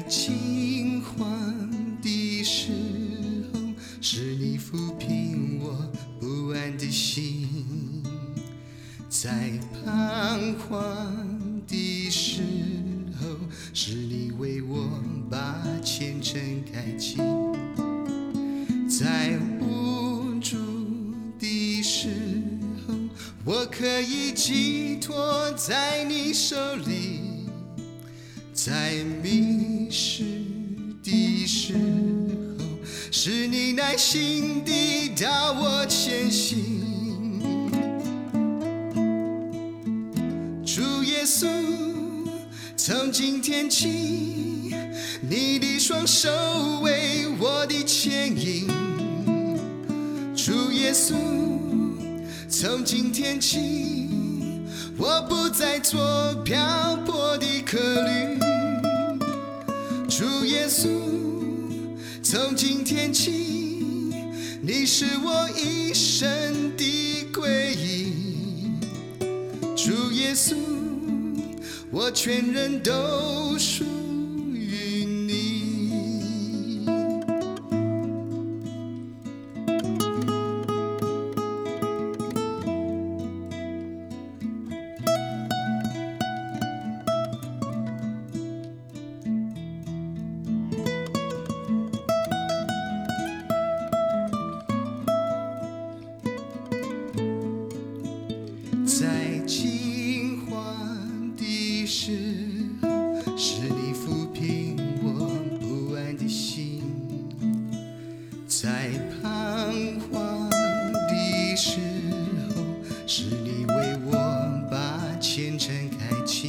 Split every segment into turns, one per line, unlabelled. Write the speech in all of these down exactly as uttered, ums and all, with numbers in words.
惊慌的时候，是你抚平我不安的心；在彷徨的时候，是你为我把前程开启；在无助的时候，我可以寄托在你手里；在迷失的时候，是你耐心地导我前行。主耶稣，从今天起，你的双手为我的牵引。主耶稣，从今天起，我不再做漂泊的客旅。主耶稣，从今天起，你是我一生的归依。主耶稣，我全人都属于你。在惊慌的时候，是你抚平我不安的心；在彷徨的时候，是你为我把前程开启；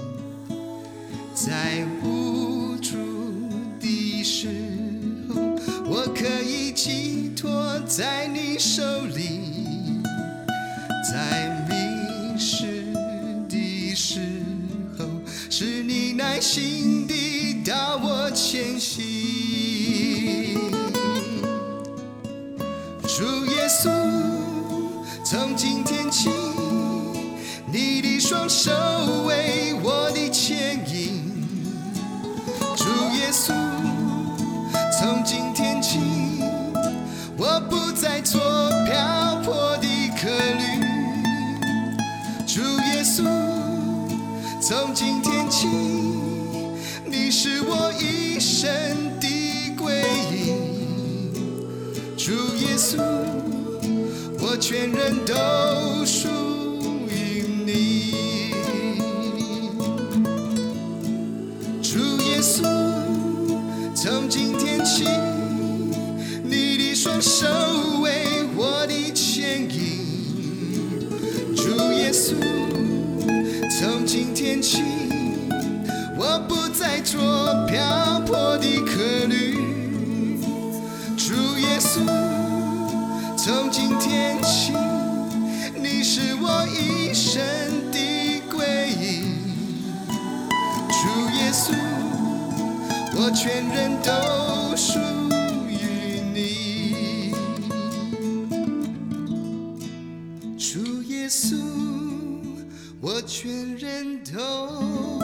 在无助的时候，我可以寄托在你手里；在迷失的时候，是你耐心地导我前行。主耶稣，从今天起，你的双手为我的牵引。主耶稣，从今天起，我不再做漂泊的客旅。主耶稣，从今天起，你是我一生的归依。主耶稣，我全人都属于你。主耶稣，从今天起，你的双手为我的牵引。主耶稣，从今天起，我不再做漂泊的客旅。主耶稣，从今天起，你是我一生的归依。主耶稣，我全人都属于你。主耶稣，我全人都